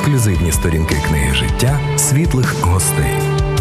ексклюзивні сторінки книги життя світлих гостей.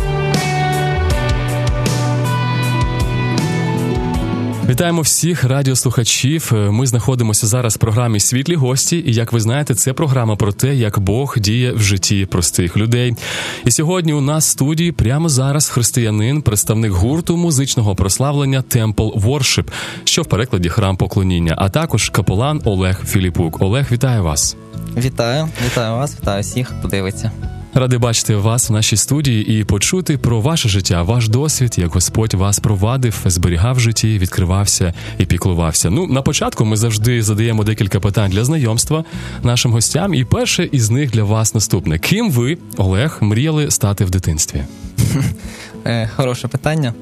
Вітаємо всіх радіослухачів. Ми знаходимося зараз в програмі «Світлі гості». І, як ви знаєте, це програма про те, як Бог діє в житті простих людей. І сьогодні у нас в студії прямо зараз християнин, представник гурту музичного прославлення Temple Worship, що в перекладі «Храм поклоніння», а також капелан Олег Філіпук. Олег, вітаю вас. Вітаю вас, вітаю всіх, хто дивиться. Радий бачити вас в нашій студії і почути про ваше життя, ваш досвід, як Господь вас провадив, зберігав в житті, відкривався і піклувався. На початку ми завжди задаємо декілька питань для знайомства нашим гостям, і перше із них для вас наступне. Ким ви, Олег, мріяли стати в дитинстві? Хороше питання.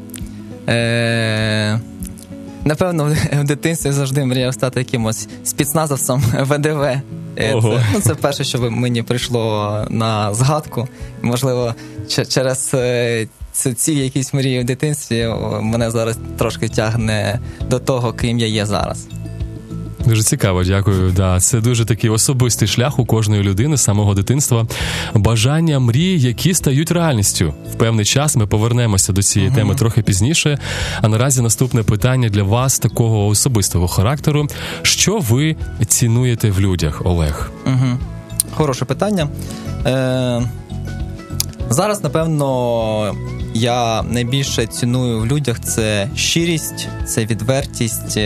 Напевно, в дитинстві завжди мріяв стати якимось спецназовцем ВДВ. Це перше, що мені прийшло на згадку. Можливо, через ці якісь мрії в дитинстві мене зараз трошки тягне до того, ким я є зараз. Дуже цікаво, дякую. Да, це дуже такий особистий шлях у кожної людини з самого дитинства. Бажання, мрії, які стають реальністю. В певний час ми повернемося до цієї теми трохи пізніше. А наразі наступне питання для вас такого особистого характеру. Що ви цінуєте в людях, Олег? Хороше питання. Зараз, напевно, я найбільше ціную в людях це щирість, це відвертість,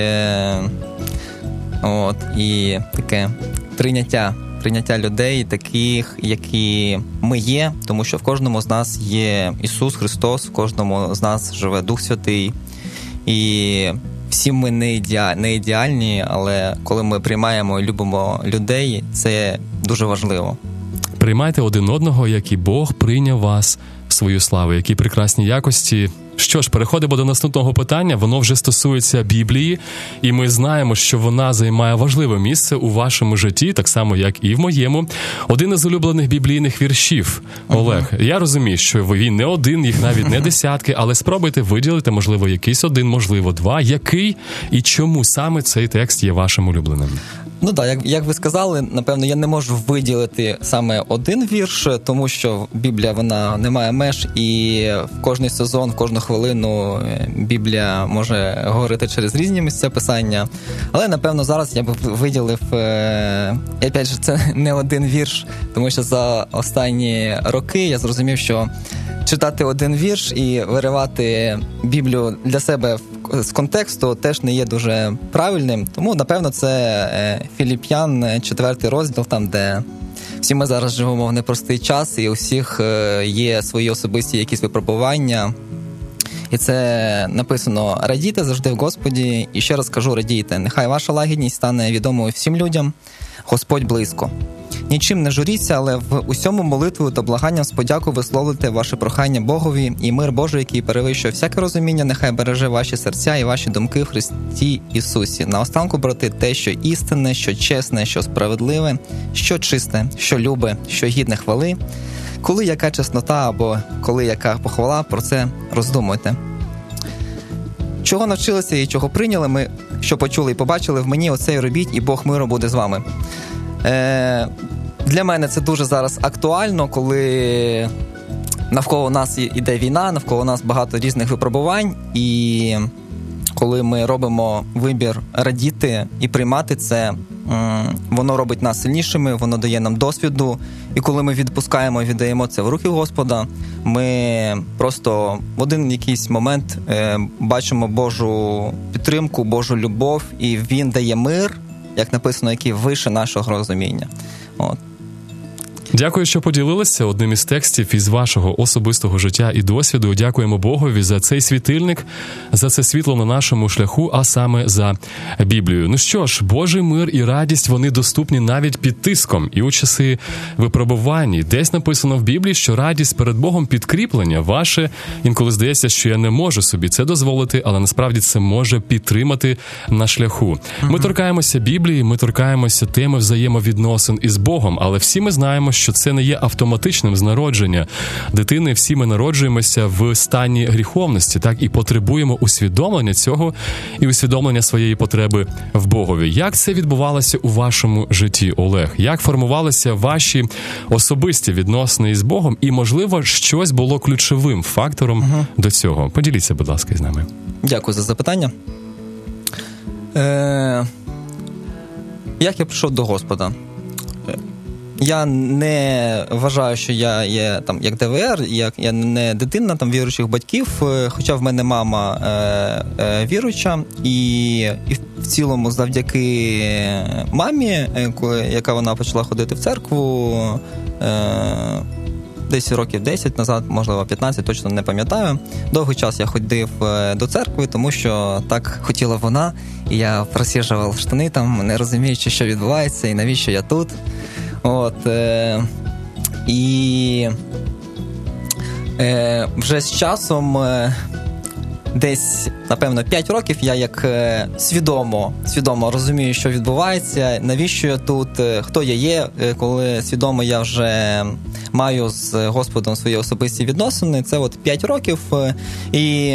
і таке прийняття людей, таких, які ми є, тому що в кожному з нас є Ісус Христос, в кожному з нас живе Дух Святий. І всі ми не ідеальні, але коли ми приймаємо і любимо людей, це дуже важливо. Приймайте один одного, як і Бог прийняв вас в свою славу. Які прекрасні якості. Що ж, переходимо до наступного питання. Воно вже стосується Біблії, і ми знаємо, що вона займає важливе місце у вашому житті, так само, як і в моєму. Один із улюблених біблійних віршів. Олег, я розумію, що він не один, їх навіть не десятки, але спробуйте виділити, можливо, якийсь один, можливо, два. Який і чому саме цей текст є вашим улюбленим? Як ви сказали, напевно, я не можу виділити саме один вірш, тому що Біблія, вона не має меж, і в кожний сезон, в кожну хвилину Біблія може говорити через різні місця Писання. Але, напевно, зараз я б виділив, і опять же, це не один вірш, тому що за останні роки я зрозумів, що читати один вірш і виривати Біблію для себе з контексту теж не є дуже правильним. Тому, напевно, це Філіп'ян, 4 розділ, там, де всі ми зараз живемо в непростий час, і у всіх є свої особисті якісь випробування. І це написано: «Радійте завжди в Господі». І ще раз кажу, радійте. Нехай ваша лагідність стане відомою всім людям. Господь близько. Нічим не журіться, але в усьому молитвою та благанням з подяку висловлюйте ваше прохання Богові, і мир Божий, який перевищує всяке розуміння, нехай береже ваші серця і ваші думки в Христі Ісусі. Наостанку, брати, те, що істинне, що чесне, що справедливе, що чисте, що любе, що гідне хвали, коли яка чеснота або коли яка похвала, про це роздумуйте. Чого навчилися і чого прийняли ми, що почули і побачили в мені, оце й робіть, і Бог миру буде з вами. Для мене це дуже зараз актуально, коли навколо нас іде війна, навколо нас багато різних випробувань, і коли ми робимо вибір радіти і приймати це, воно робить нас сильнішими, воно дає нам досвіду, і коли ми відпускаємо і віддаємо це в руки Господа, ми просто в один якийсь момент бачимо Божу підтримку, Божу любов, і Він дає мир, як написано, який вище нашого розуміння. Дякую, що поділилися одним із текстів із вашого особистого життя і досвіду. Дякуємо Богові за цей світильник, за це світло на нашому шляху, а саме за Біблію. Ну що ж, Божий мир і радість, вони доступні навіть під тиском і у часи випробувань. Десь написано в Біблії, що радість перед Богом підкріплення ваше. Інколи здається, що я не можу собі це дозволити, але насправді це може підтримати на шляху. Ми торкаємося Біблії, ми торкаємося теми взаємовідносин із Богом, але всі ми знаємо, що це не є автоматичним з народження дитини. Всі ми народжуємося в стані гріховності, так, і потребуємо усвідомлення цього і усвідомлення своєї потреби в Богові. Як це відбувалося у вашому житті, Олег? Як формувалися ваші особисті відносини із Богом? І, можливо, щось було ключовим фактором до цього? Поділіться, будь ласка, з нами. Дякую за запитання. Як я прийшов до Господа? Я не вважаю, що я є там як ДВР, я не дитина там віруючих батьків, хоча в мене мама віруюча, і в цілому завдяки мамі, яка вона почала ходити в церкву десь років 10 назад, можливо 15, точно не пам'ятаю. Довгий час я ходив до церкви, тому що так хотіла вона, і я просіжував штани там, не розуміючи, що відбувається і навіщо я тут. І вже з часом, десь, напевно, 5 років я як свідомо розумію, що відбувається, навіщо я тут, хто я є, коли свідомо я вже маю з Господом свої особисті відносини. Це 5 років. І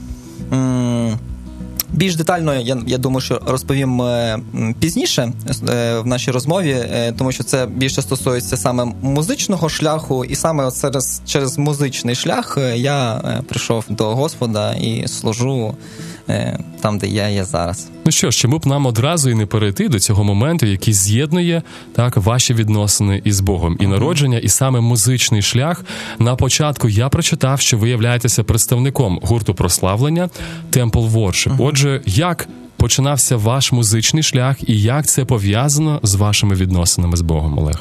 більш детально, я думаю, що розповім пізніше в нашій розмові, тому що це більше стосується саме музичного шляху, і саме через музичний шлях я прийшов до Господа і служу там, де я є зараз. Ну що ж, чому б нам одразу і не перейти до цього моменту, який з'єднує так ваші відносини із Богом, і народження, і саме музичний шлях. На початку я прочитав, що ви являєтеся представником гурту прославлення Temple Worship. Отже, як починався ваш музичний шлях і як це пов'язано з вашими відносинами з Богом, Олег?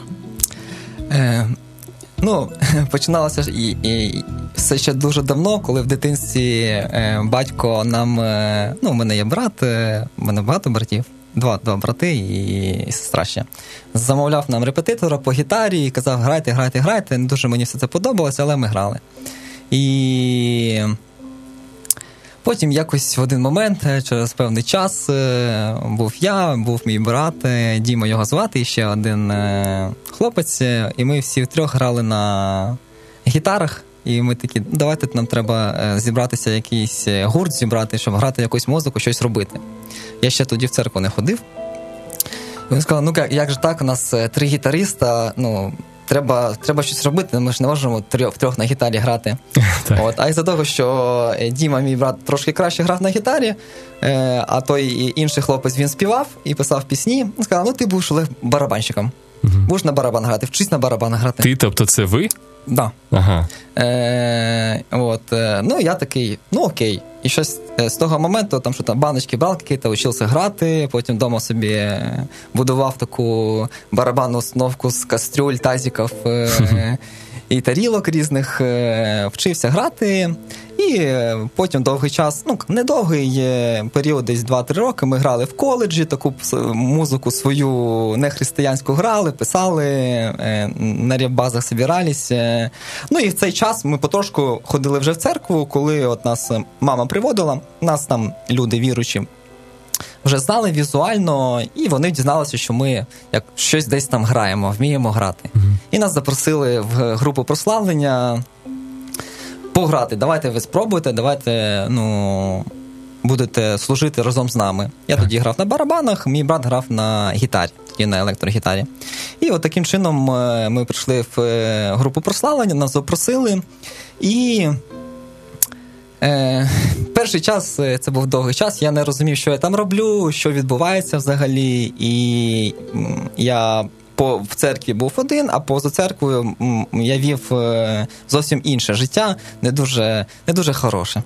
Починалося ж і все ще дуже давно, коли в дитинстві батько нам, у мене є брат, у мене багато братів, два брати і сестра ще, замовляв нам репетитора по гітарі і казав, грайте. Не дуже мені все це подобалося, але ми грали. І потім якось в один момент, через певний час, був мій брат, Діма його звати, і ще один хлопець, і ми всі втрьох грали на гітарах, і ми такі, давайте нам треба зібратися, якийсь гурт зібрати, щоб грати якусь музику, щось робити. Я ще тоді в церкву не ходив. І він сказав, як же так, у нас 3 гітариста, треба щось робити, ми ж не можемо втрьох на гітарі грати. А із-за того, що Діма, мій брат, трошки краще грав на гітарі, а той інший хлопець, він співав і писав пісні, він сказав, ти будеш барабанщиком. Будеш на барабан грати, вчись на барабан грати. Ти, тобто це ви? Да. Ага. Я такий, окей. І щось з того моменту, там баночки брав какие-то, учився грати, потім вдома собі будував таку барабанну установку з кастрюль, тазиків і тарілок різних, вчився грати. І потім довгий час, недовгий період, десь 2-3 роки, ми грали в коледжі, таку музику свою нехристиянську грали, писали, на реп-базах збиралися. І в цей час ми потрошку ходили вже в церкву, коли нас мама приводила, нас там люди віруючі вже знали візуально, і вони дізналися, що ми як щось десь там граємо, вміємо грати. І нас запросили в групу прославлення пограти. Давайте ви спробуйте, давайте, будете служити разом з нами. Я тоді грав на барабанах, мій брат грав на гітарі, тоді на електрогітарі. І таким чином ми прийшли в групу прославлення, нас запросили. І перший час, це був довгий час, я не розумів, що я там роблю, що відбувається взагалі. І я в церкві був один, а поза церквою я вів зовсім інше життя, не дуже хороше.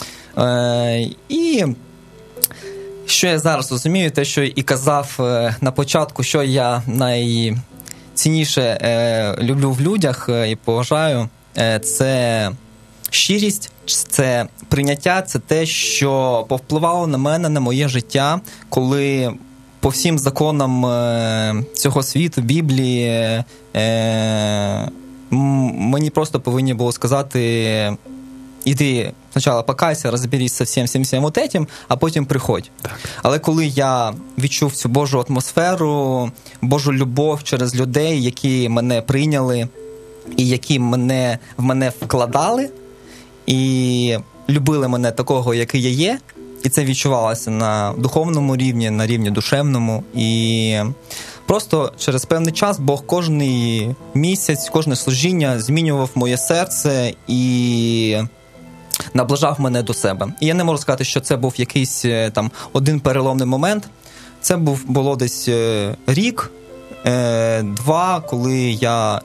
І що я зараз розумію, те, що і казав на початку, що я найцінніше люблю в людях і поважаю, це щирість, це прийняття, це те, що повпливало на мене, на моє життя, коли по всім законам цього світу, Біблії, мені просто повинні було сказати, іди спочатку покайся, розберись со всім вот этим, а потім приходь. Так. Але коли я відчув цю Божу атмосферу, Божу любов через людей, які мене прийняли, і які в мене вкладали, і любили мене такого, який я є, і це відчувалося на духовному рівні, на рівні душевному. І просто через певний час Бог кожний місяць, кожне служіння змінював моє серце і наближав мене до себе. І я не можу сказати, що це був якийсь там один переломний момент. Це було десь рік, два, коли я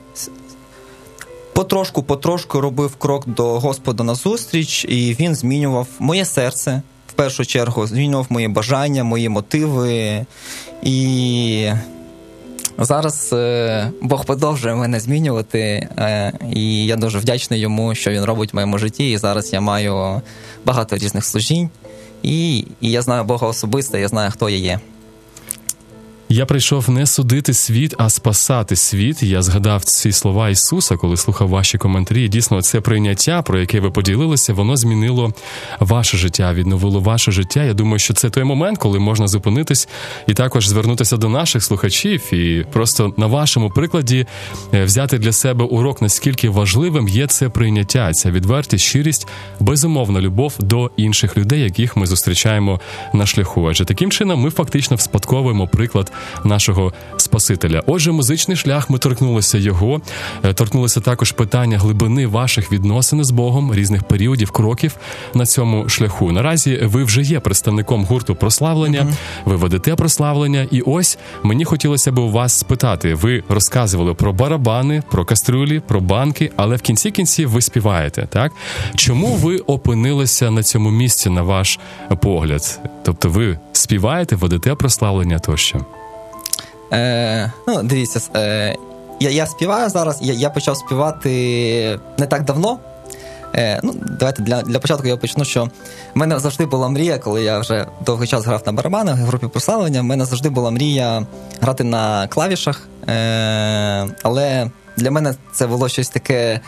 потрошку робив крок до Господа назустріч, і Він змінював моє серце, в першу чергу, змінював мої бажання, мої мотиви. І зараз Бог продовжує мене змінювати, і я дуже вдячний йому, що він робить в моєму житті. І зараз я маю багато різних служінь, і я знаю Бога особисто, я знаю, хто я є. Я прийшов не судити світ, а спасати світ. Я згадав ці слова Ісуса, коли слухав ваші коментарі. І дійсно, це прийняття, про яке ви поділилися, воно змінило ваше життя, відновило ваше життя. Я думаю, що це той момент, коли можна зупинитись і також звернутися до наших слухачів і просто на вашому прикладі взяти для себе урок, наскільки важливим є це прийняття, ця відвертість, щирість, безумовна любов до інших людей, яких ми зустрічаємо на шляху. Адже таким чином ми фактично вспадковуємо приклад нашого Спасителя. Отже, музичний шлях, ми торкнулися його, торкнулися також питання глибини ваших відносин з Богом, різних періодів, кроків на цьому шляху. Наразі ви вже є представником гурту «Прославлення», ви ведете прославлення, і ось мені хотілося б у вас спитати, ви розказували про барабани, про кастрюлі, про банки, але в кінці кінців ви співаєте, так? Чому ви опинилися на цьому місці, на ваш погляд? Тобто ви співаєте, ведете прославлення тощо? Дивіться, я співаю зараз, я почав співати не так давно. Давайте для початку я почну, що в мене завжди була мрія, коли я вже довгий час грав на барабанах в групі прославлення, в мене завжди була мрія грати на клавішах, але для мене це було щось таке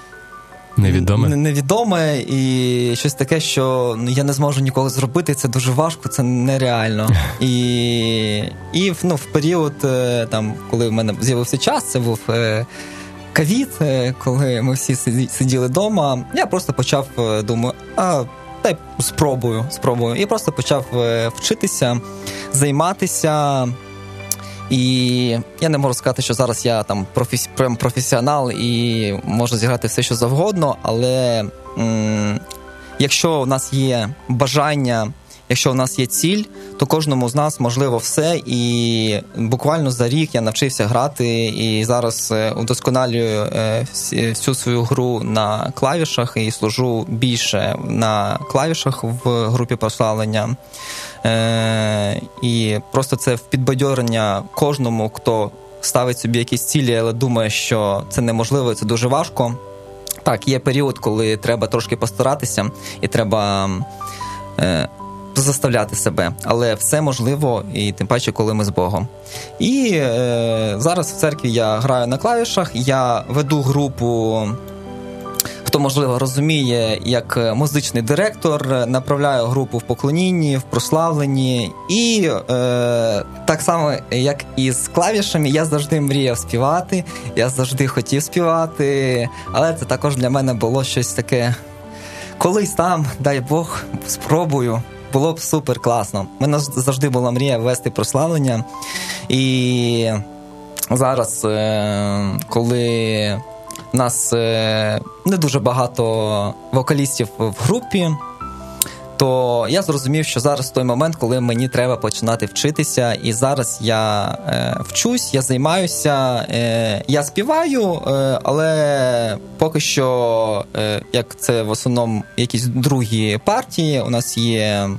невідоме і щось таке, що я не зможу ніколи зробити, це дуже важко, це нереально. І в період, там, коли в мене з'явився час, це був ковід, коли ми всі сиділи вдома, я просто почав, думаю, спробую. І просто почав вчитися, займатися. І я не можу сказати, що зараз я там професіонал і можу зіграти все, що завгодно, але якщо у нас є бажання, якщо у нас є ціль, то кожному з нас можливо все. І буквально за рік я навчився грати і зараз удосконалюю всю свою гру на клавішах і служу більше на клавішах в групі прославлення. І просто це в підбадьорення кожному, хто ставить собі якісь цілі, але думає, що це неможливо, це дуже важко. Так, є період, коли треба трошки постаратися і треба заставляти себе, але все можливо, і тим паче, коли ми з Богом. І зараз в церкві я граю на клавішах, я веду групу, хто, можливо, розуміє, як музичний директор, направляю групу в поклонінні, в прославленні. І так само, як і з клавішами, я завжди мріяв співати, я завжди хотів співати, але це також для мене було щось таке, колись там, дай Бог, спробую. Було б супер класно. У мене завжди була мрія вести прославлення. І зараз, коли у нас не дуже багато вокалістів в групі, то я зрозумів, що зараз той момент, коли мені треба починати вчитися. І зараз я вчусь, я займаюся, я співаю, але поки що, як це в основному якісь другі партії, у нас є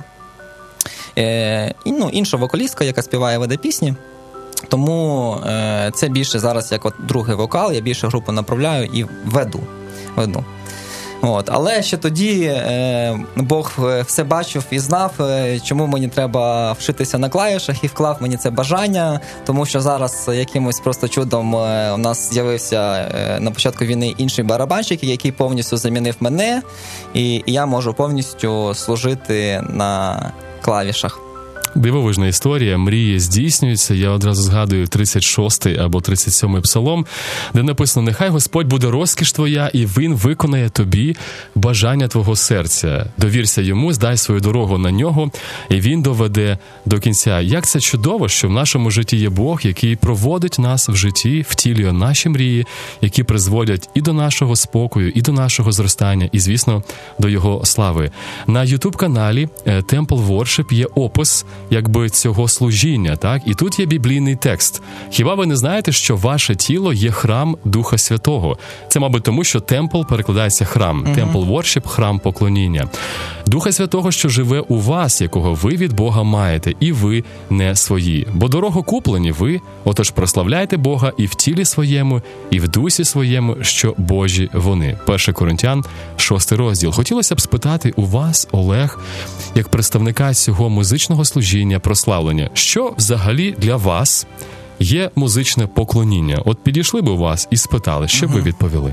інша вокалістка, яка співає, веде пісні. Тому це більше зараз як от другий вокал, я більше групу направляю і веду. Але ще тоді Бог все бачив і знав, чому мені треба вчитися на клавішах, і вклав мені це бажання, тому що зараз якимось просто чудом у нас з'явився на початку війни інший барабанщик, який повністю замінив мене, і я можу повністю служити на клавішах. Дивовижна історія, мрії здійснюються. Я одразу згадую 36-й або 37-й псалом, де написано: «Нехай Господь буде розкіш твоя, і Він виконає тобі бажання твого серця. Довірся йому, здай свою дорогу на нього, і Він доведе до кінця». Як це чудово, що в нашому житті є Бог, який проводить нас в житті, втілює наші мрії, які призводять і до нашого спокою, і до нашого зростання, і, звісно, до Його слави. На YouTube-каналі Temple Worship є опис цього служіння, так? І тут є біблійний текст. Хіба ви не знаєте, що ваше тіло є храм Духа Святого? Це, мабуть, тому, що темпл перекладається храм. Temple Worship – храм поклоніння. Духа Святого, що живе у вас, якого ви від Бога маєте, і ви не свої. Бо дорого куплені ви, отож прославляйте Бога і в тілі своєму, і в дусі своєму, що Божі вони. 1 Коринтян, 6 розділ. Хотілося б спитати у вас, Олег, як представника цього музичного служіння, прославлення, що взагалі для вас є музичне поклоніння? От підійшли б у вас і спитали, що б ви відповіли?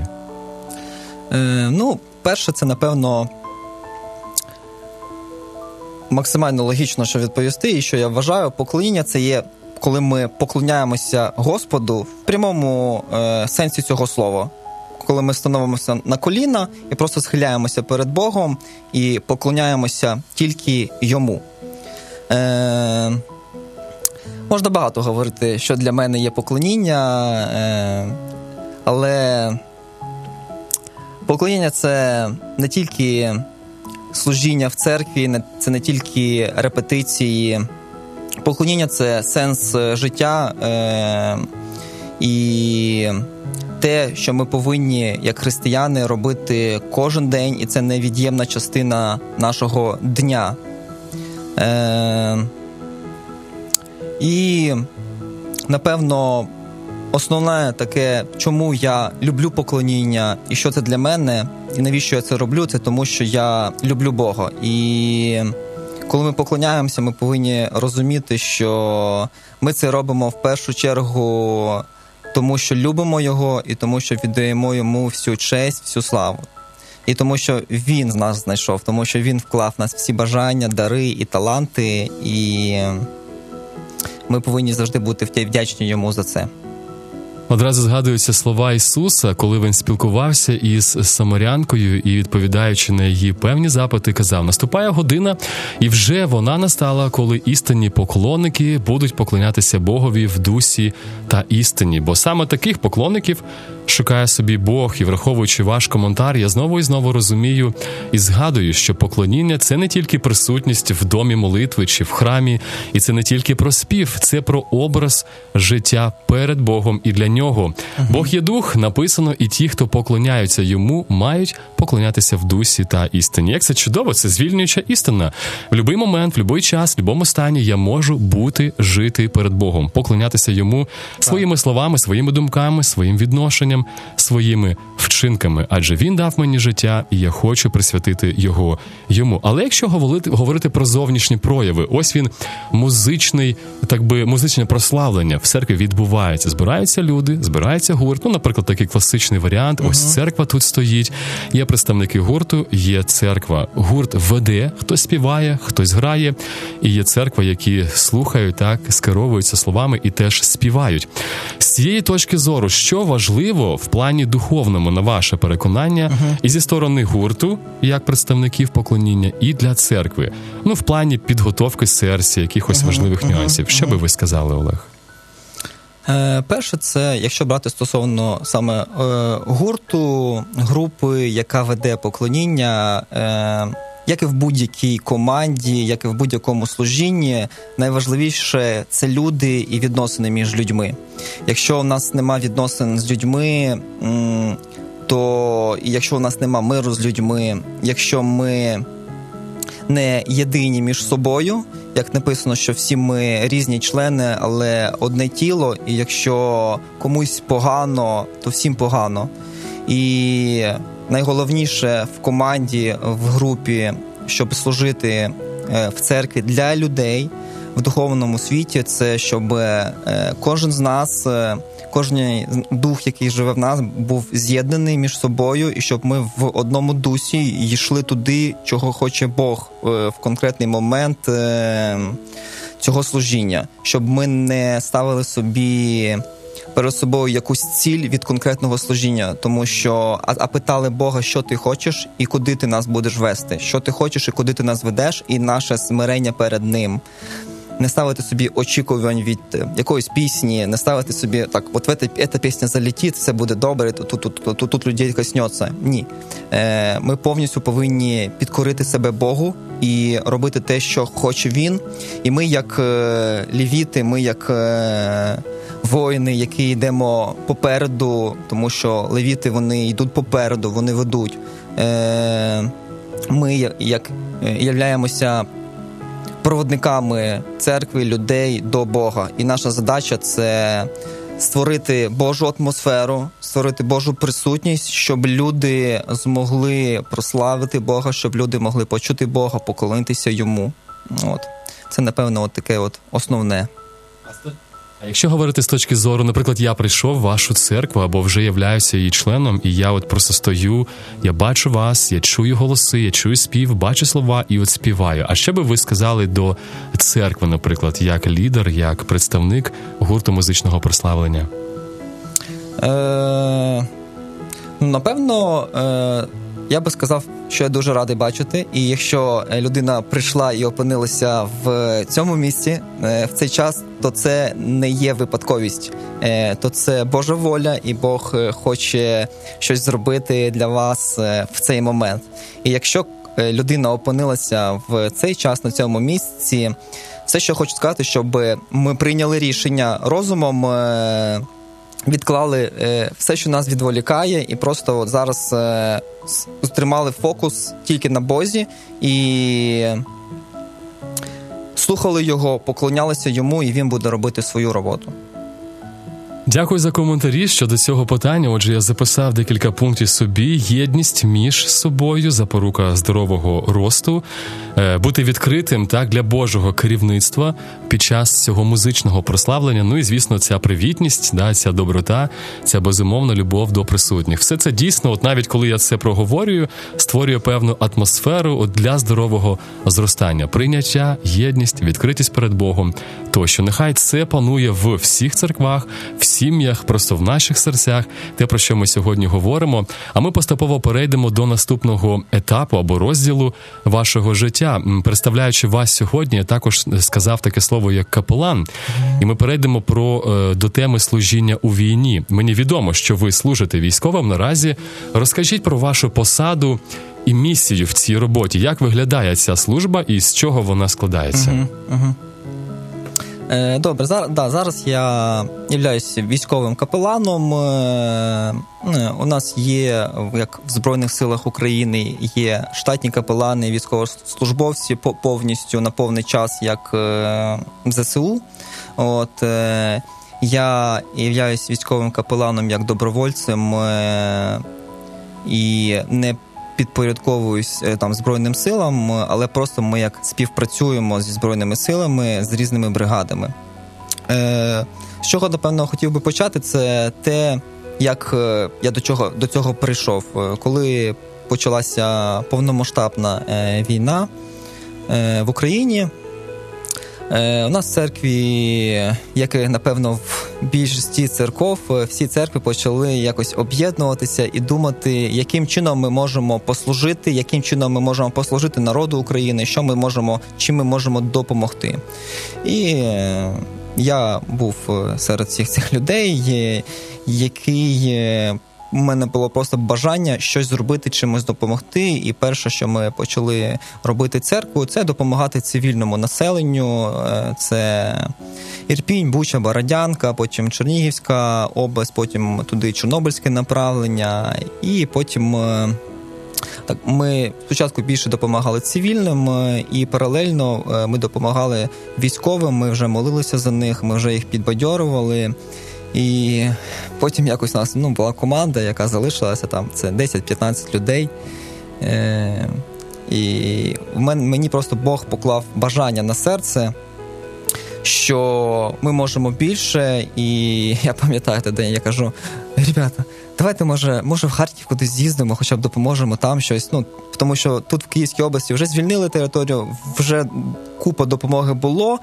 Перше, це, напевно, максимально логічно, що відповісти, і що я вважаю, поклоніння – це є, коли ми поклоняємося Господу в прямому сенсі цього слова. Коли ми становимося на коліна і просто схиляємося перед Богом і поклоняємося тільки Йому. Можна багато говорити, що для мене є поклоніння, але поклоніння – це не тільки служіння в церкві, це не тільки репетиції. Поклоніння – це сенс життя і те, що ми повинні, як християни, робити кожен день, і це невід'ємна частина нашого дня. І, напевно, основне таке, чому я люблю поклоніння, і що це для мене, і навіщо я це роблю, це тому, що я люблю Бога. І коли ми поклоняємося, ми повинні розуміти, що ми це робимо в першу чергу тому, що любимо Його, і тому, що віддаємо Йому всю честь, всю славу. І тому, що Він нас знайшов, тому що Він вклав в нас всі бажання, дари і таланти, і ми повинні завжди бути вдячні Йому за це. Одразу згадуються слова Ісуса, коли Він спілкувався із самарянкою і, відповідаючи на її певні запити, казав: «Наступає година, і вже вона настала, коли істинні поклонники будуть поклонятися Богові в дусі та істині». Бо саме таких поклонників шукає собі Бог. І, враховуючи ваш коментар, я знову і знову розумію і згадую, що поклоніння – це не тільки присутність в домі молитви чи в храмі, і це не тільки про спів, це про образ життя перед Богом і для Нього. Бог є дух, написано, і ті, хто поклоняються Йому, мають поклонятися в дусі та істині. Як це чудово, це звільнююча істина. В будь-який момент, в будь-який час, в будь-якому стані я можу жити перед Богом, поклонятися Йому своїми словами, своїми думками, своїм відношенням, своїми вчинками, адже Він дав мені життя, і я хочу присвятити його Йому. Але якщо говорити про зовнішні прояви, ось він музичне прославлення в церкві відбувається. Збираються люди, збирається гурт, наприклад, такий класичний варіант, ось церква тут стоїть, є представники гурту, є церква. Гурт веде, хтось співає, хтось грає, і є церква, які слухають, скеровуються словами і теж співають. З цієї точки зору, що важливо в плані духовному, на ваше переконання, і зі сторони гурту, як представників поклоніння, і для церкви? В плані підготовки серця, якихось важливих нюансів. Що би ви сказали, Олег? Перше, це, якщо брати стосовно саме гурту, групи, яка веде поклоніння, як і в будь-якій команді, як і в будь-якому служінні, найважливіше – це люди і відносини між людьми. Якщо у нас нема відносин з людьми, то і якщо у нас нема миру з людьми, якщо ми не єдині між собою, як написано, що всі ми різні члени, але одне тіло, і якщо комусь погано, то всім погано. І найголовніше в команді, в групі, щоб служити в церкві для людей в духовному світі, це щоб кожен з нас, кожен дух, який живе в нас, був з'єднаний між собою, і щоб ми в одному дусі йшли туди, чого хоче Бог в конкретний момент цього служіння. Щоб ми не ставили собі перед собою якусь ціль від конкретного служіння, тому що питали Бога, що ти хочеш і куди ти нас будеш вести, що ти хочеш і куди ти нас ведеш, і наше смирення перед Ним. Не ставити собі очікувань від якоїсь пісні, не ставити собі так, от ця пісня залетить, все буде добре, тут людей коснеться. Ні. Ми повністю повинні підкорити себе Богу і робити те, що хоче Він. І ми, як левіти, ми, як воїни, які йдемо попереду, тому що левіти, вони йдуть попереду, вони ведуть. Ми, як являємося проводниками церкви, людей до Бога. І наша задача – це створити Божу атмосферу, створити Божу присутність, щоб люди змогли прославити Бога, щоб люди могли почути Бога, поклонитися Йому. От. Це, напевно, таке основне. А якщо говорити з точки зору, наприклад, я прийшов в вашу церкву або вже являюся її членом, і я просто стою, я бачу вас, я чую голоси, я чую спів, бачу слова і співаю. А що би ви сказали до церкви, наприклад, як лідер, як представник гурту музичного прославлення? Напевно, я би сказав, що я дуже радий бачити, і якщо людина прийшла і опинилася в цьому місці в цей час, то це не є випадковість, то це Божа воля, і Бог хоче щось зробити для вас в цей момент. І якщо людина опинилася в цей час на цьому місці, все, що хочу сказати, щоб ми прийняли рішення розумом, відклали все, що нас відволікає, і просто от зараз тримали фокус тільки на Бозі і слухали Його, поклонялися Йому, і Він буде робити свою роботу. Дякую за коментарі щодо цього питання. Отже, я записав декілька пунктів собі. Єдність між собою, запорука здорового росту, бути відкритим для Божого керівництва під час цього музичного прославлення. Ну і, звісно, ця привітність, ця доброта, ця безумовна любов до присутніх. Все це дійсно, навіть коли я це проговорюю, створює певну атмосферу для здорового зростання. Прийняття, єдність, відкритість перед Богом. Тощо, нехай це панує в всіх церквах, в сім'ях, просто в наших серцях, те, про що ми сьогодні говоримо. А ми поступово перейдемо до наступного етапу або розділу вашого життя. Представляючи вас сьогодні, я також сказав таке слово, як капелан. І ми перейдемо до теми служіння у війні. Мені відомо, що ви служите військовим наразі. Розкажіть про вашу посаду і місію в цій роботі. Як виглядає ця служба і з чого вона складається? Добре, зараз я являюся військовим капеланом. У нас є, як в Збройних силах України, є штатні капелани, військовослужбовці повністю на повний час, як в ЗСУ. Я являюся військовим капеланом як добровольцем і не підпорядковуюсь Збройним силам, але просто ми як співпрацюємо зі Збройними силами, з різними бригадами. З чого, напевно, хотів би почати, це те, як я до цього прийшов. Коли почалася повномасштабна війна в Україні, у нас в церкві, як і, напевно, в більшості церков, всі церкви почали якось об'єднуватися і думати, яким чином ми можемо послужити народу України, чим ми можемо допомогти. І я був серед всіх цих людей, у мене було просто бажання щось зробити, чимось допомогти. І перше, що ми почали робити церкву, це допомагати цивільному населенню. Це Ірпінь, Буча, Бородянка, потім Чернігівська область, потім туди Чорнобильське направлення. І потім ми спочатку більше допомагали цивільним, і паралельно ми допомагали військовим, ми вже молилися за них, ми вже їх підбадьорювали. І потім якось у нас була команда, яка залишилася там, це 10-15 людей. І мені просто Бог поклав бажання на серце, що ми можемо більше. І я пам'ятаю той день, я кажу: ребята, давайте, може в Харків кудись з'їздимо, хоча б допоможемо там щось. Тому що тут в Київській області вже звільнили територію, вже купа допомоги було,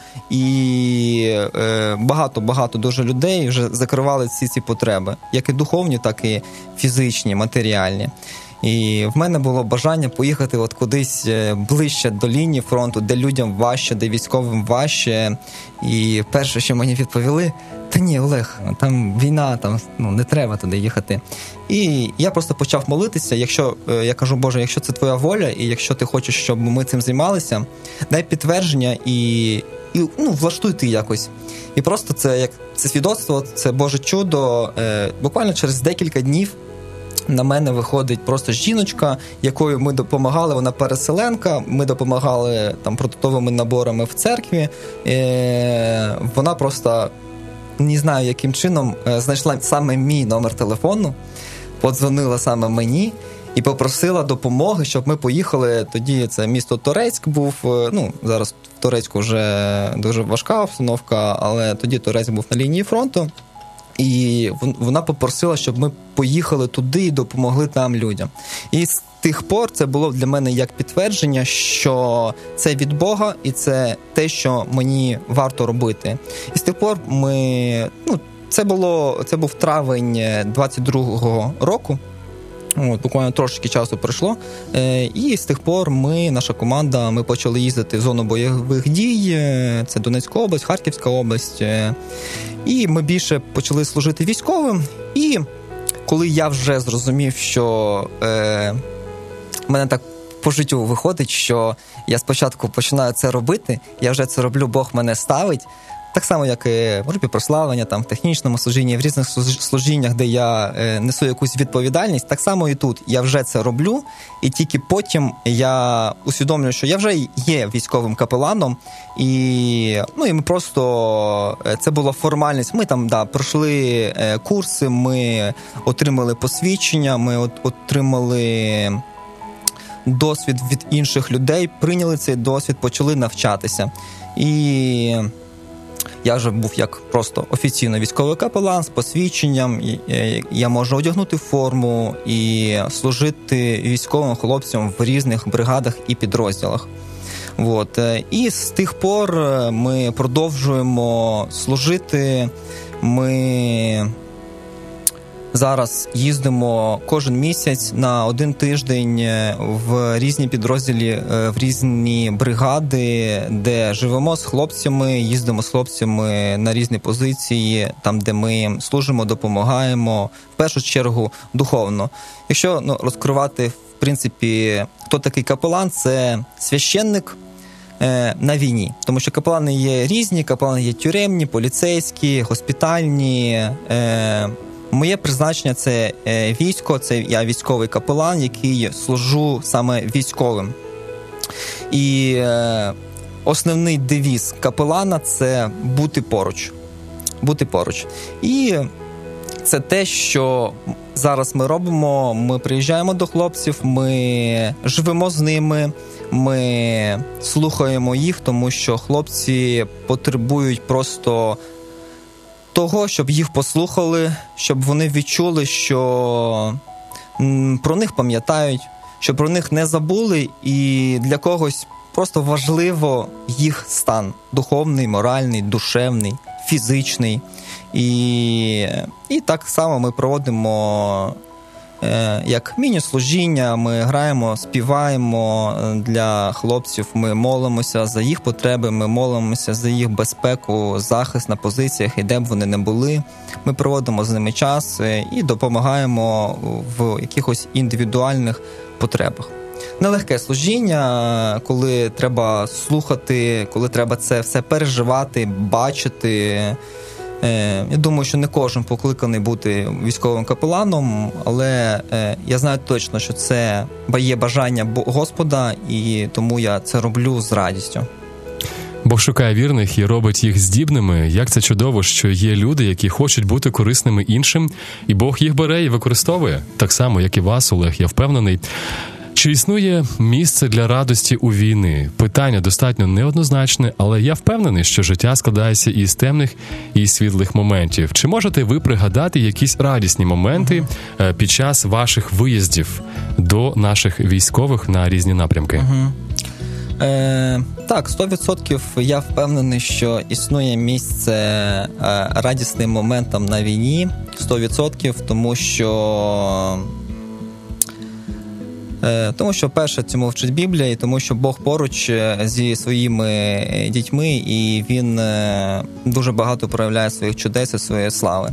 і багато дуже людей вже закривали всі ці потреби, як і духовні, так і фізичні, матеріальні. І в мене було бажання поїхати от кудись ближче до лінії фронту, де людям важче, де військовим важче. І перше, що мені відповіли: та ні, Олег, там війна, там не треба туди їхати. І я просто почав молитися, я кажу: Боже, якщо це твоя воля, і якщо ти хочеш, щоб ми цим займалися, дай підтвердження і влаштуй ти якось. І просто це свідоцтво, це Боже чудо. Буквально через декілька днів на мене виходить просто жіночка, якою ми допомагали, вона переселенка, ми допомагали там продуктовими наборами в церкві. Вона просто, не знаю яким чином, знайшла саме мій номер телефону, подзвонила саме мені і попросила допомоги, щоб ми поїхали. Тоді це місто Торецьк був, зараз в Торецьку вже дуже важка обстановка, але тоді Торецьк був на лінії фронту. І вона попросила, щоб ми поїхали туди і допомогли там людям. І з тих пор це було для мене як підтвердження, що це від Бога і це те, що мені варто робити. І з тих пор це був травень 22-го року. Буквально трошки часу пройшло. І з тих пор наша команда, ми почали їздити в зону бойових дій. Це Донецька область, Харківська область. І ми більше почали служити військовим. І коли я вже зрозумів, що в мене так по життю виходить, що я спочатку починаю це робити, я вже це роблю, Бог мене ставить. Так само, як і в групі прославлення, там, в технічному служінні, в різних служіннях, де я несу якусь відповідальність, так само і тут. Я вже це роблю, і тільки потім я усвідомлюю, що я вже є військовим капеланом, і ми просто, це була формальність. Ми там, пройшли курси, ми отримали посвідчення, ми отримали досвід від інших людей, прийняли цей досвід, почали навчатися. І я вже був як просто офіційно військовий капелан з посвідченням, я можу одягнути форму і служити військовим хлопцям в різних бригадах і підрозділах. І з тих пор ми продовжуємо служити, ми зараз їздимо кожен місяць на 1 тиждень в різні підрозділі, в різні бригади, де живемо з хлопцями, їздимо з хлопцями на різні позиції, там, де ми їм служимо, допомагаємо, в першу чергу духовно. Якщо розкривати, в принципі, хто такий капелан, це священник на війні. Тому що капелани є різні, капелани є тюремні, поліцейські, госпітальні. Моє призначення – це військо, це я військовий капелан, який служу саме військовим. І основний девіз капелана – це бути поруч. Бути поруч. І це те, що зараз ми робимо. Ми приїжджаємо до хлопців, ми живемо з ними, ми слухаємо їх, тому що хлопці потребують просто того, щоб їх послухали, щоб вони відчули, що про них пам'ятають, що про них не забули, і для когось просто важливо їх стан духовний, моральний, душевний, фізичний. І так само ми проводимо як міні-служіння, ми граємо, співаємо для хлопців, ми молимося за їх потреби, ми молимося за їх безпеку, захист на позиціях, і де б вони не були. Ми проводимо з ними час і допомагаємо в якихось індивідуальних потребах. Нелегке служіння, коли треба слухати, коли треба це все переживати, бачити. Я думаю, що не кожен покликаний бути військовим капеланом, але я знаю точно, що це є бажання Господа, і тому я це роблю з радістю. Бог шукає вірних і робить їх здібними. Як це чудово, що є люди, які хочуть бути корисними іншим, і Бог їх бере і використовує. Так само, як і вас, Олег, я впевнений. Чи існує місце для радості у війни? Питання достатньо неоднозначне, але я впевнений, що життя складається із темних і світлих моментів. Чи можете ви пригадати якісь радісні моменти під час ваших виїздів до наших військових на різні напрямки? Так, 100% я впевнений, що існує місце радісним моментам на війні. 100%, тому що перше, цьому вчить Біблія, і тому що Бог поруч зі своїми дітьми, і Він дуже багато проявляє своїх чудес і своєї слави.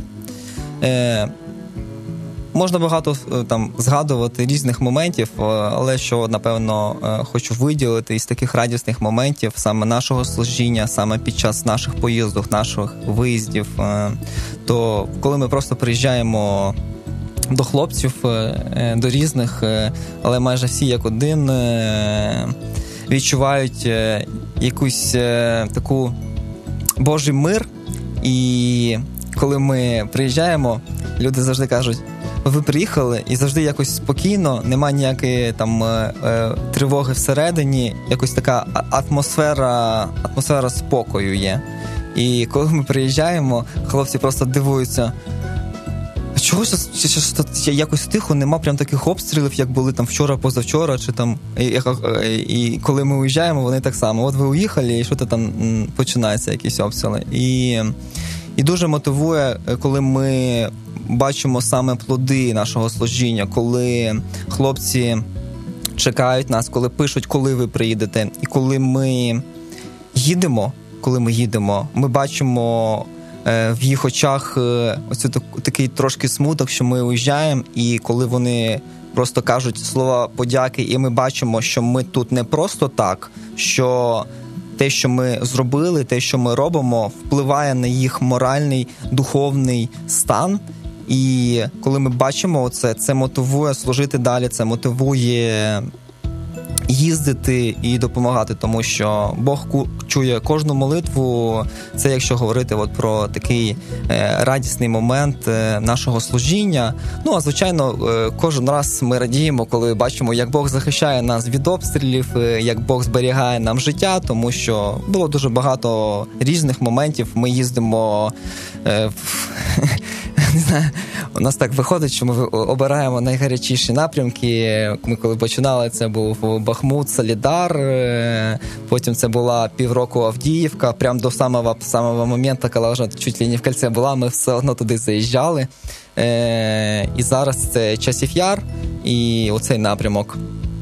Можна багато там згадувати різних моментів, але що, напевно, хочу виділити із таких радісних моментів саме нашого служіння, саме під час наших поїздок, наших виїздів, то коли ми просто приїжджаємо до хлопців, до різних, але майже всі як один відчувають якусь таку Божий мир. І коли ми приїжджаємо, люди завжди кажуть: ви приїхали, і завжди якось спокійно, немає ніякої там тривоги всередині, якось така атмосфера спокою є. І коли ми приїжджаємо, хлопці просто дивуються: чого якось тихо, нема прям таких обстрілів, як були там вчора, позавчора, чи там, і коли ми уїжджаємо, вони так само. От ви уїхали, і що то там починається, якісь обстріли. І дуже мотивує, коли ми бачимо саме плоди нашого служіння, коли хлопці чекають нас, коли пишуть, коли ви приїдете. І коли ми їдемо, ми бачимо в їх очах ось такий трошки смуток, що ми уїжджаємо, і коли вони просто кажуть слова подяки, і ми бачимо, що ми тут не просто так, що те, що ми зробили, те, що ми робимо, впливає на їх моральний, духовний стан. І коли ми бачимо це мотивує служити далі, це мотивує їздити і допомагати, тому що Бог чує кожну молитву. Це якщо говорити про такий радісний момент нашого служіння. Ну, а звичайно, кожен раз ми радіємо, коли бачимо, як Бог захищає нас від обстрілів, як Бог зберігає нам життя, тому що було дуже багато різних моментів. Ми їздимо не знаю, у нас так виходить, що ми обираємо найгарячіші напрямки. Ми коли починали, це був Бахмут, Солідар, потім це була півроку Авдіївка, прямо до самого моменту, коли вже чуть ли не в кільці була, ми все одно туди заїжджали. І зараз це Часів Яр і оцей напрямок.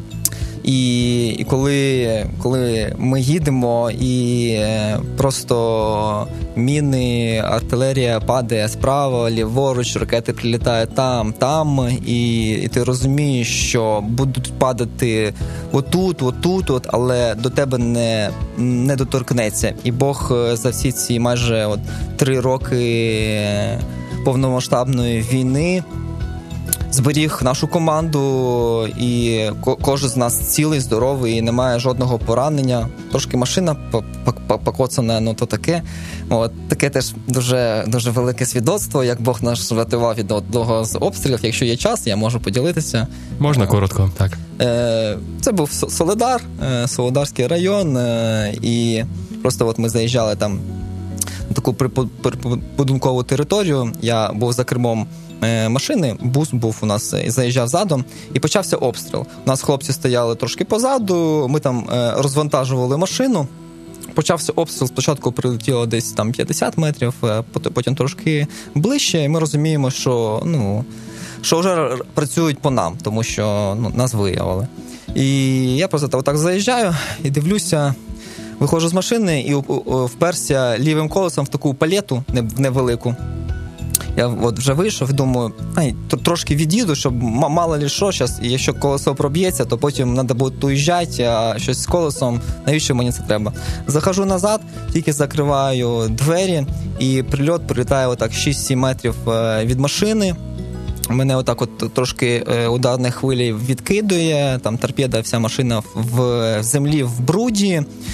І коли ми їдемо, і просто міни, артилерія падає справа, ліворуч, ракети прилітають там, і ти розумієш, що будуть падати отут, але до тебе не доторкнеться. І Бог за всі ці майже 3 роки повномасштабної війни зберіг нашу команду, і кожен з нас цілий, здоровий, і немає жодного поранення. Трошки машина покоцана, ну то таке. Таке теж дуже, дуже велике свідоцтво, як Бог нас врятував від одного з обстрілів. Якщо є час, я можу поділитися. Можна коротко, так. Це був Солидар, Солидарський район, і просто ми заїжджали там на таку прибудинкову територію. Я був за кермом машини, бус був у нас, заїжджав задом, і почався обстріл. У нас хлопці стояли трошки позаду, ми там розвантажували машину. Почався обстріл, спочатку прилетіло десь там 50 метрів, потім трошки ближче, і ми розуміємо, що вже працюють по нам, тому що нас виявили. І я просто отак заїжджаю і дивлюся, виходжу з машини і вперся лівим колесом в таку палету невелику. Я вже вийшов і думаю, трошки від'їду, щоб мало ли що, зараз, якщо колесо проб'ється, то потім треба буде уїжджати, а щось з колесом, навіщо мені це треба? Захожу назад, тільки закриваю двері, і прильот прилітає 6-7 метрів від машини. Мене трошки ударної хвилі відкидує, там торпеда, вся машина в землі, в бруді.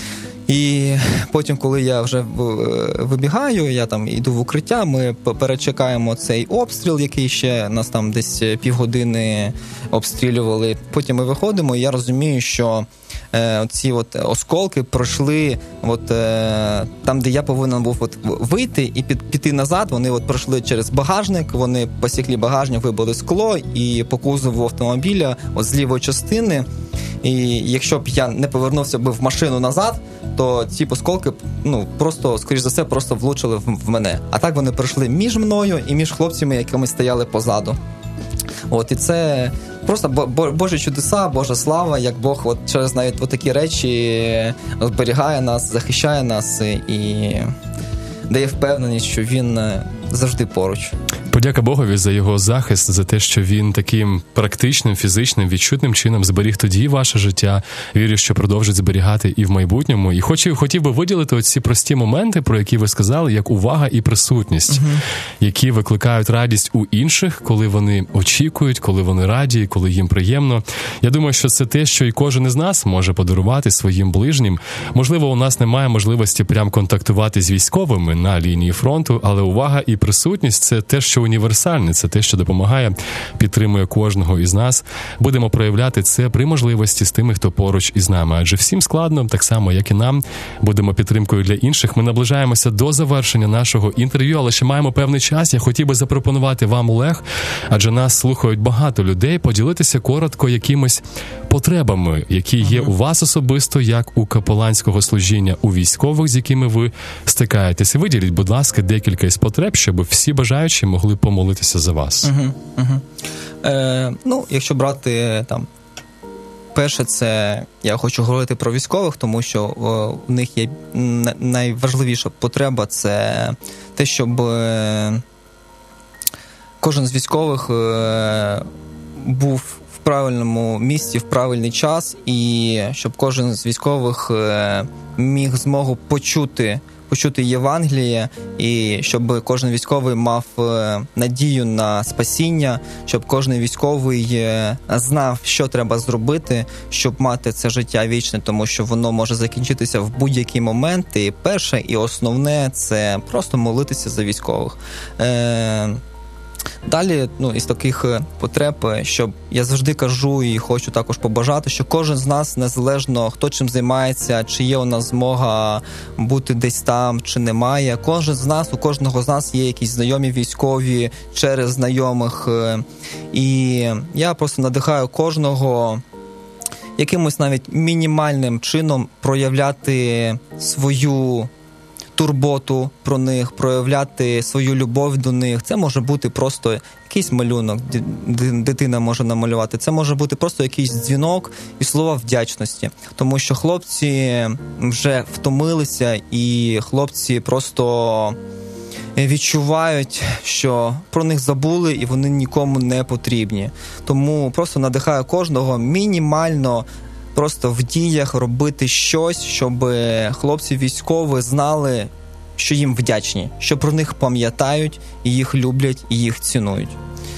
І потім, коли я вже вибігаю, я там йду в укриття, ми перечекаємо цей обстріл, який ще нас там десь півгодини обстрілювали. Потім ми виходимо, і я розумію, що ці от осколки пройшли там, де я повинен був вийти і піти назад. Вони пройшли через багажник, вони посікли багажник, вибили скло, і по кузову автомобіля з лівої частини. І якщо б я не повернувся в машину назад, то ці осколки, просто, скоріш за все, просто влучили в мене. А так вони пройшли між мною і між хлопцями, якими стояли позаду. І це просто Божі чудеса, Божа слава, як Бог через навіть такі речі зберігає нас, захищає нас і дає впевненість, що Він завжди поруч. Подяка Богові за його захист, за те, що він таким практичним, фізичним, відчутним чином зберіг тоді ваше життя. Вірю, що продовжить зберігати і в майбутньому. І хотів би виділити оці прості моменти, про які ви сказали, як увага і присутність, які викликають радість у інших, коли вони очікують, коли вони раді, коли їм приємно. Я думаю, що це те, що і кожен із нас може подарувати своїм ближнім. Можливо, у нас немає можливості прям контактувати з військовими на лінії фронту, але увага і присутність – це те, що універсальне, це те, що допомагає, підтримує кожного із нас. Будемо проявляти це при можливості з тими, хто поруч із нами. Адже всім складно, так само, як і нам. Будемо підтримкою для інших. Ми наближаємося до завершення нашого інтерв'ю, але ще маємо певний час. Я хотів би запропонувати вам, Олег, адже нас слухають багато людей, поділитися коротко якимись потребами, які є у вас особисто, як у капеланського служіння, у військових, з якими ви стикаєтеся. Виділіть, будь ласка, декілька із потреб, щоб всі бажаючі могли помолитися за вас. Якщо брати перше, це я хочу говорити про військових, тому що в них є найважливіша потреба – це те, щоб кожен з військових був в правильному місці, в правильний час, і щоб кожен з військових міг змогу почути Євангеліє, і щоб кожен військовий мав надію на спасіння, щоб кожен військовий знав, що треба зробити, щоб мати це життя вічне, тому що воно може закінчитися в будь-який момент. І перше, і основне – це просто молитися за військових. Далі, із таких потреб, що я завжди кажу і хочу також побажати, що кожен з нас, незалежно хто чим займається, чи є у нас змога бути десь там, чи немає, кожен з нас, у кожного з нас є якісь знайомі військові через знайомих. І я просто надихаю кожного якимось навіть мінімальним чином проявляти свою турботу про них, проявляти свою любов до них. Це може бути просто якийсь малюнок, дитина може намалювати. Це може бути просто якийсь дзвінок і слова вдячності. Тому що хлопці вже втомилися, і хлопці просто відчувають, що про них забули і вони нікому не потрібні. Тому просто надихаю кожного мінімально просто в діях робити щось, щоб хлопці військові знали, що їм вдячні, що про них пам'ятають, і їх люблять, і їх цінують.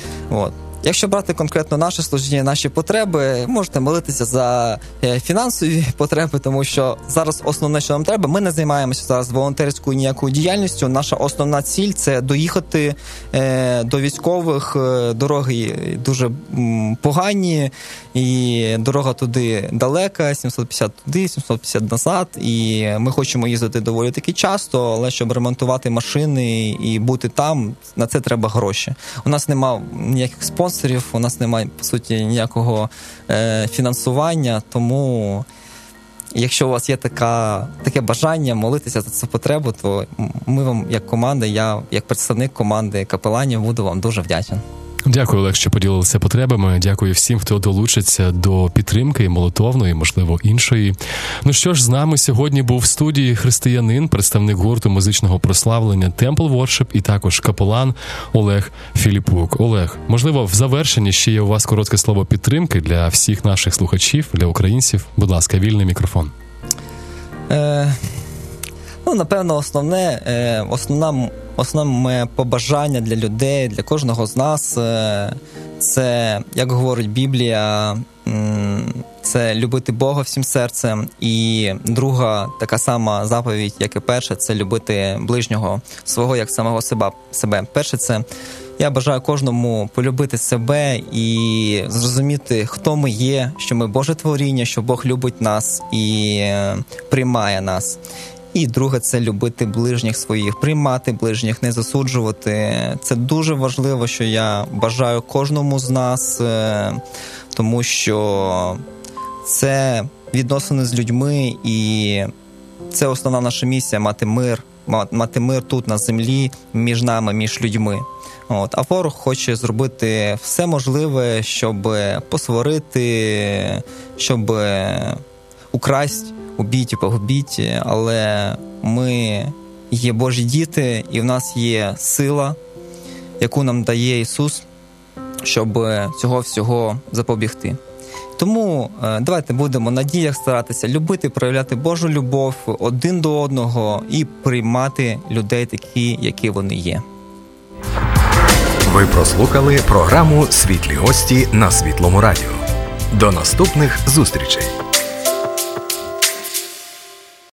Якщо брати конкретно наше служіння, наші потреби, можете молитися за фінансові потреби, тому що зараз основне, що нам треба, ми не займаємося зараз волонтерською ніякою діяльністю. Наша основна ціль – це доїхати до військових. Дороги дуже погані, і дорога туди далека, 750 туди, 750 назад, і ми хочемо їздити доволі таки часто, але щоб ремонтувати машини і бути там, на це треба гроші. У нас немає ніяких спонсорів, у нас немає, по суті, ніякого фінансування, тому якщо у вас є таке бажання молитися за цю потребу, то ми вам, як команда, я, як представник команди капеланів, буду вам дуже вдячний. Дякую, Олег, що поділилися потребами. Дякую всім, хто долучиться до підтримки молитовної, можливо, іншої. Ну що ж, з нами сьогодні був в студії християнин, представник гурту музичного прославлення Temple Worship і також капелан Олег Філіпук. Олег, можливо, в завершенні ще є у вас коротке слово підтримки для всіх наших слухачів, для українців. Будь ласка, вільний мікрофон. Напевно, основна основне побажання для людей, для кожного з нас це, як говорить Біблія, це любити Бога всім серцем. І друга така сама заповідь, як і перша, це любити ближнього свого, як самого себе. Перше, це я бажаю кожному полюбити себе і зрозуміти, хто ми є, що ми Боже творіння, що Бог любить нас і приймає нас. І друге, це любити ближніх своїх, приймати ближніх, не засуджувати. Це дуже важливо, що я бажаю кожному з нас, тому що це відносини з людьми, і це основна наша місія – мати мир тут на землі, між нами, між людьми. А ворог хоче зробити все можливе, щоб посварити, щоб украсть, убити, погубити, але ми є Божі діти, і в нас є сила, яку нам дає Ісус, щоб цього всього запобігти. Тому давайте будемо на діях старатися любити, проявляти Божу любов один до одного і приймати людей такі, які вони є. Ви прослухали програму «Світлі гості» на Світлому радіо. До наступних зустрічей!